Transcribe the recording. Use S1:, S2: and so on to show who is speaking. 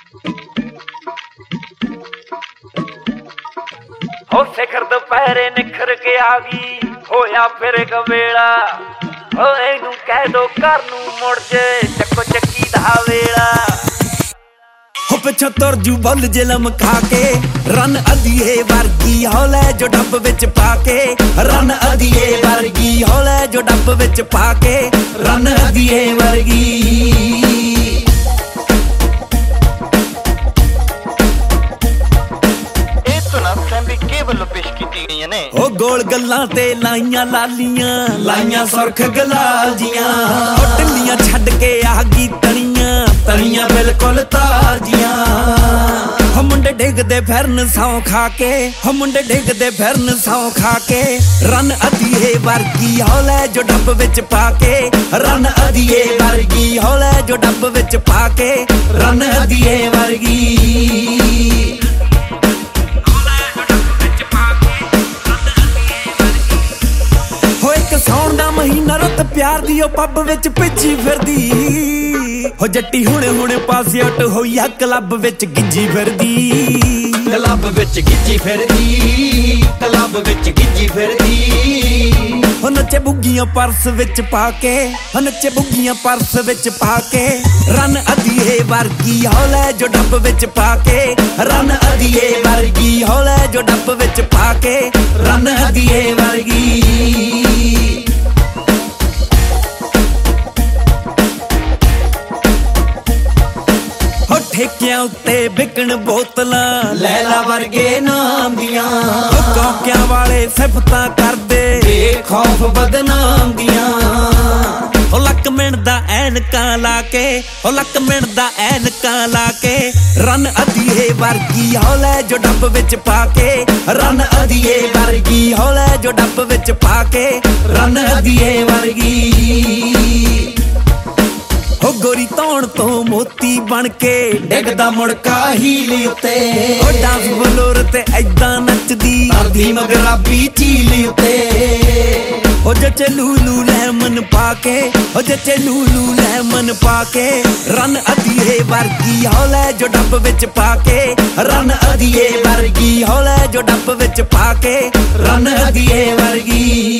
S1: हो सिखर दोपहरे निखर के आ गई होया फिर कवेला हो इनू कह दो घर नू मुड़ जे चक्को चक्की दा वेला
S2: हो पिछा तुर जू बुल जिलम खा के रन अधीए वर्गी हौले जो डब विच पाके रन अधीए वर्गी हौले जो डब विच पाके रन अधीए वर्गी ओ गोल गल्लां ते लाइयां लालियां लाइयां सुरख गलाल जियां टिल्लियां छड्ड के आ गई तणियां तणियां बिल्कुल तार जियां हो मुंडे डिगदे फिरन सौ खा के हो मुंडे डिगदे फिरन सौ खा के रन अधीए वर्गी हौले जो डब विच पाके रन अधीए वर्गी हौले जो डब विच पाके रन अधीए वर्गी सौण दा महीना रत प्यार दी पब विच भिजी फिरदी हो जट्टी हुणे हुणे पासे उट होईया क्लब विच गिज्जी फिरदी क्लब विच गिज्जी फिरदी क्लब विच गिज्जी फिरदी हो नचे बुग्गियां पर्स विच पाके हो नचे बुग्गियां पर्स विच पाके रन अधीए वर्गी हौले जो डब विच पाके रन अधीए वर्गी हौले जो डब विच पाके रन अधीए वर्गी ठेकियां उत्ते बिकन बोतलां लैला वर्गे नाम दियां कौकियां वाले सिफतां करदे बेखौफ बदनाम दियां ओ लक मिंट दा ऐनकां लाके ओ लक मिंट दा ऐनकां लाके रन अधीए वर्गी हौले जो डब विच पाके रन अधीए वर्गी हौले जो डब विच पाके रन अधीए वर्गी हो गोरी तौण तो मोती बन के डिगदा मुड़का हील उत्ते ओ डांस बलोर ते ऐदां नचदी आधी मगराबी चील उत्ते हो जचे लूलू लेमन पाके हो जचे लूलू लेमन पाके रन अधीए वर्गी हौले जो डब विच पाके रन अधीए वर्गी हौले जो डब विच पाके रन अधीए वर्गी